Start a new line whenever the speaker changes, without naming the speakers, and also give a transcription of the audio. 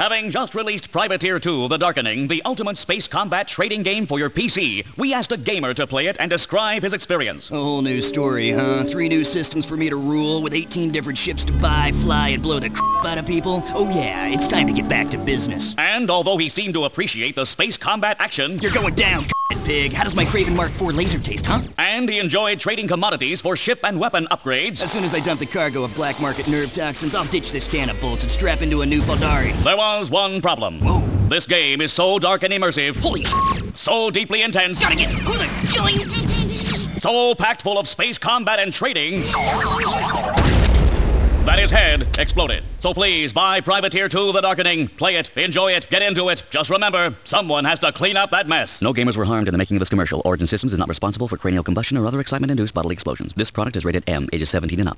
Having just released Privateer 2, The Darkening, the ultimate space combat trading game for your PC, we asked a gamer to play it and describe his experience.
A whole new story, huh? 3 new systems for me to rule, with 18 different ships to buy, fly, and blow the crap out of people. Oh yeah, it's time to get back to business.
And although he seemed to appreciate the space combat action...
You're going down, pig. How does my Kraven Mark IV laser taste, huh?
And he enjoyed trading commodities for ship and weapon upgrades.
As soon as I dump the cargo of black market nerve toxins, I'll ditch this can of bullets and strap into a new Faldari.
There was one problem.
Whoa.
This game is so dark and immersive.
Holy
so deeply intense.
Gotta get who the killing.
So packed full of space combat and trading that his head exploded. So please, buy Privateer 2, The Darkening. Play it, enjoy it, get into it. Just remember, someone has to clean up that mess. No gamers were harmed in the making of this commercial. Origin Systems is not responsible for cranial combustion or other excitement-induced bodily explosions. This product is rated M, ages 17 and up.